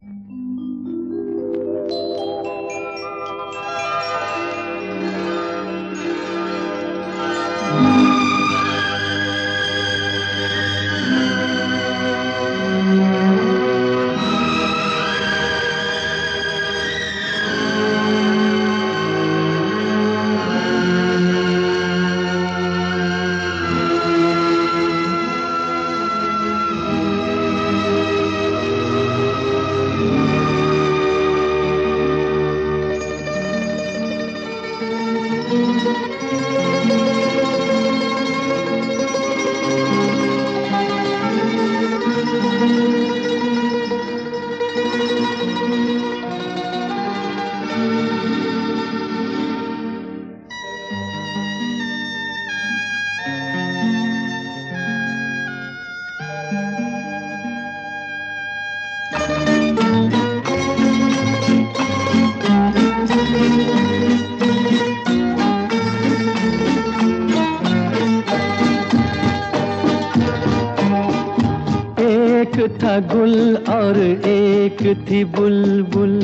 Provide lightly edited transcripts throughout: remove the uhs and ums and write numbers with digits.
एक था गुल और एक थी बुलबुल,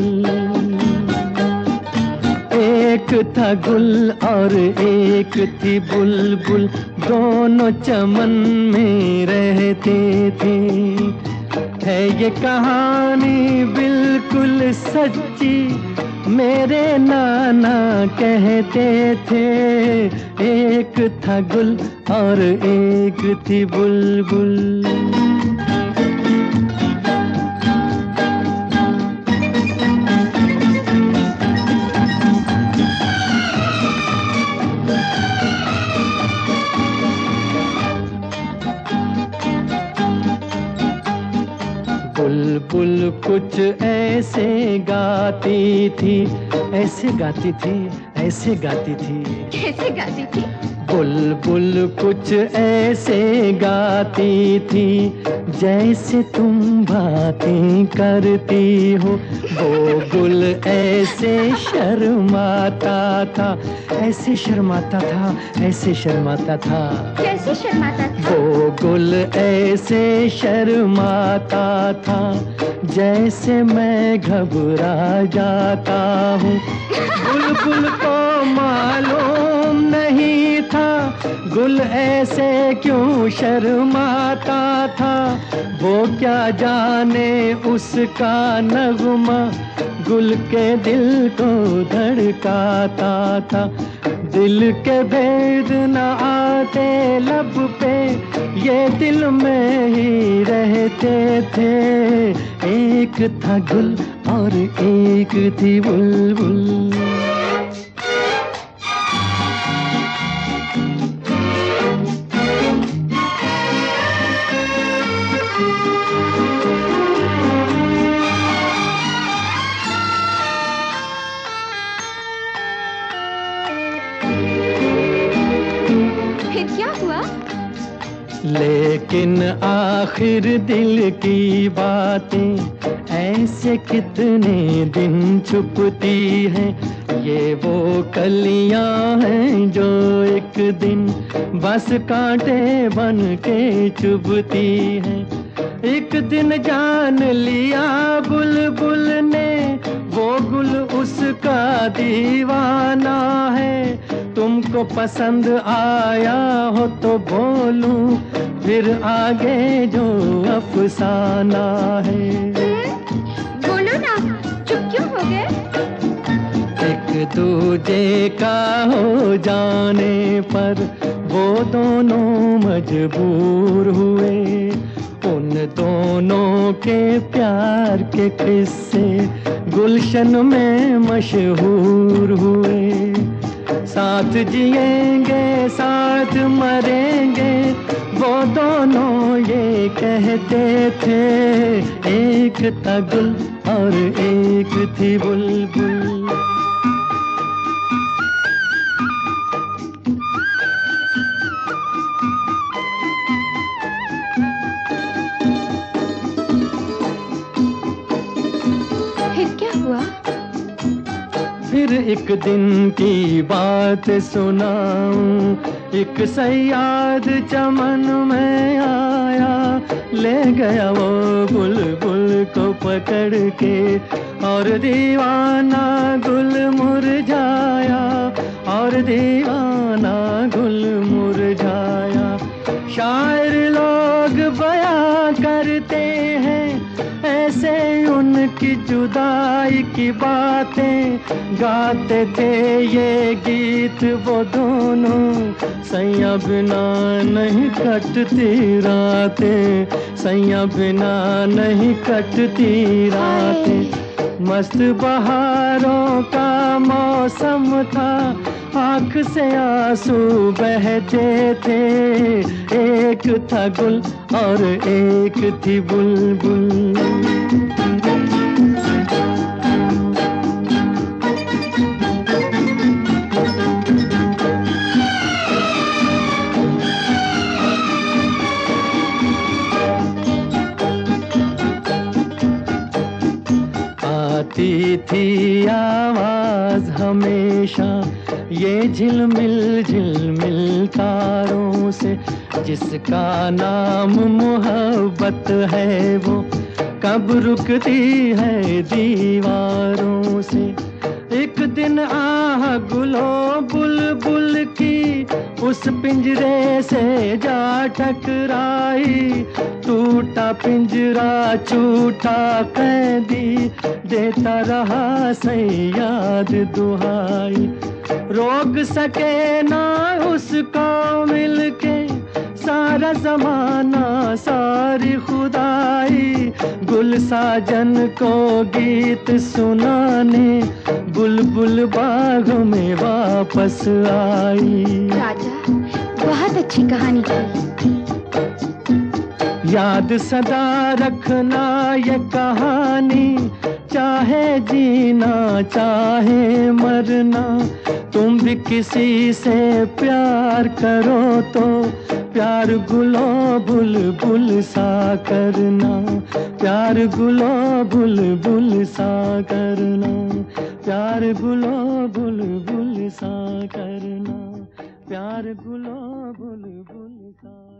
एक था गुल और एक थी बुलबुल, दोनों चमन में रहते थे। है ये कहानी बिल्कुल सच्ची, मेरे नाना कहते थे। एक था गुल और एक थी बुलबुल। बुलबुल कुछ ऐसे गाती थी, ऐसे गाती थी, ऐसे गाती थी। कैसे गाती थी? बुलबुल कुछ ऐसे गाती थी, जैसे तुम बातें करती हो। वो गुल ऐसे शर्माता था, ऐसे शर्माता था, ऐसे शर्माता था। कैसे शर्माता था? वो गुल ऐसे शर्माता था, जैसे मैं घबरा जाता हूँ। बुलबुल को मालूम नहीं था गुल ऐसे क्यों शर्माता था। वो क्या जाने उसका नगमा गुल के दिल को धड़काता था। दिल के भेद न आते लब पे, ये दिल में ही रहते थे। एक था गुल और एक थी बुलबुल। फिर क्या हुआ? लेकिन आखिर दिल की बातें ऐसे कितने दिन छुपती हैं। ये वो कलियां हैं जो एक दिन बस कांटे बन के चुभती हैं। एक दिन जान लिया बुलबुल ने वो गुल उसका दीवाना है। तुमको पसंद आया हो तो बोलूं, फिर आगे जो अफसाना है। बोलो ना, चुप क्यों हो गए? एक दूजे का हो जाने पर वो दोनों मजबूर हुए। उन दोनों के प्यार के किस्से गुलशन में मशहूर हुए। साथ जिएंगे साथ मरेंगे वो दोनों ये कहते थे। एक था गुल और एक थी बुलबुल। फिर एक दिन की बात सुनाऊं, एक सयाद चमन में आया, ले गया वो बुलबुल को पकड़ के, और दीवाना गुल मुरझाया, और दीवाना गुल मुरझाया। शायर लोग बयां करते हैं ऐसे उनकी जुदाई की बातें, गाते थे ये गीत वो दोनों, सैया बिना नहीं कटती रातें, सैया बिना नहीं कटती रातें। मस्त बहारों का मौसम था, आँख से आंसू बहते थे, एक था गुल और एक थी बुलबुल। आती थी आवाज हमेशा ये झिलमिल झिलमिल तारों से, जिसका नाम मोहब्बत है वो कब रुकती है दीवारों से। एक दिन आह गुलो बुलबुल की उस पिंजरे से जा टकराई, टूटा पिंजरा छूटा कैदी, देता रहा सयाद दुहाई। रोक सके ना उसको मिलके सारा जमाना सारी खुदाई, गुल साजन को गीत सुनाने बुलबुल बाग में वापस आई। राजा, बहुत अच्छी कहानी थी। याद सदा रखना ये कहानी, चाहे जीना चाहे मरना, तुम भी किसी से प्यार करो तो प्यार गुलो बुलबुल सा करना, प्यार गुलो बुलबुल सा करना, प्यार गुलो बुलबुल सा करना, प्यार गुलो बुलबुल सा।